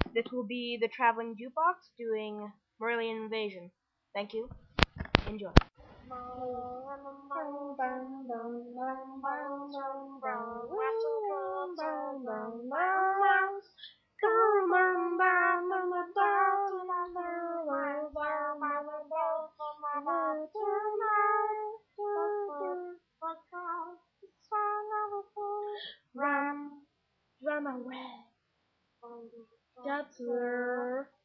This will be the traveling jukebox doing Merlion Invasion. Thank you. Enjoy. Run away. That's where